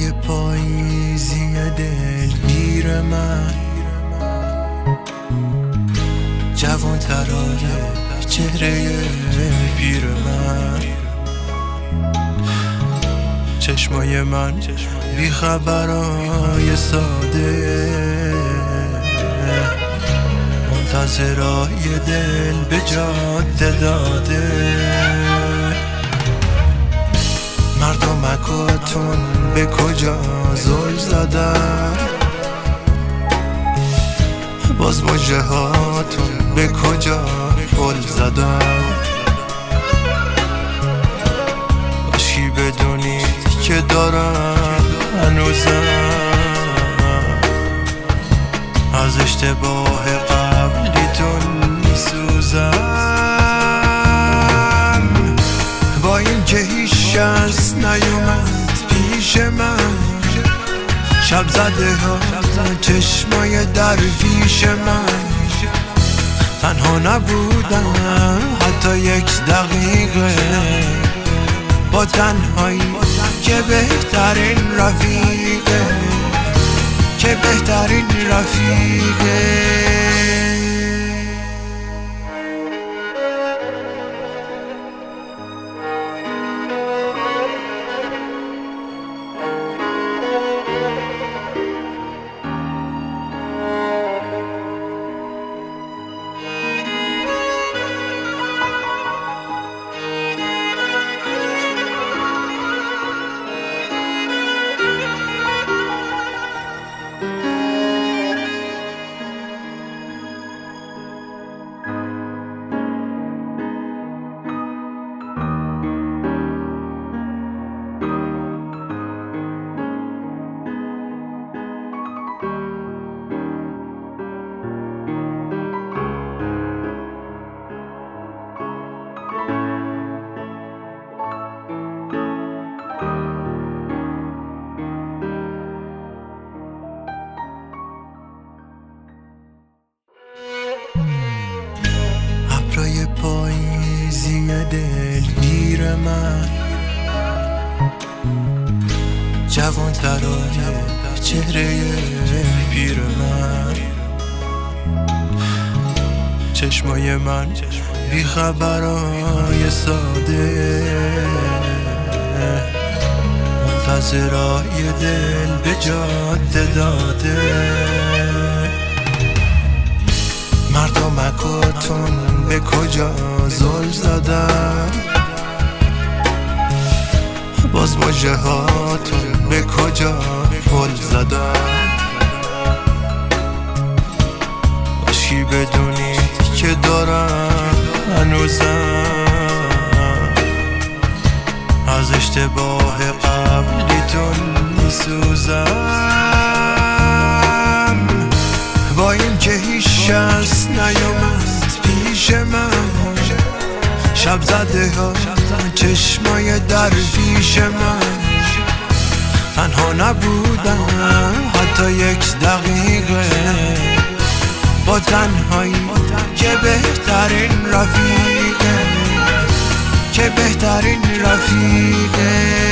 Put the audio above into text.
ابرای پاییزی دلگیر من، جوان ترانه چهره پیر من، چشمای من بی خبرای ساده، منتظرای دل به جاده داده. مردمکاتون به کجا زل زدن، باز مژه هاتون به کجا گل زدن. باشی بدونید که دارم هنوزم از اشتباه قبلیتون میسوزم. با این که هیچ کس نیومد پیش من، شب زده ها چشمای درویش من، تنها نبودم حتی یک دقیقه، با تنهایی که بهترین رفیقه، که بهترین رفیقه. ابرای پاییزی دلگیر من، جوان ترانه چهره پیر من، چشمای من بی خبرای ساده، منتظرای دل به جاده داده. مردمکاتون به کجا زل زدن، باز مژه هاتون به کجا گل زدن. باشی بدونید که دارم هنوزم از اشتباه قبلیتون میسوزم. با این که هیچ کس نیومد پیش من، شب زده ها چشمای درویش من، تنها نبودم حتی یک دقیقه، با تنهایی که بهترین رفیقه، که بهترین رفیقه.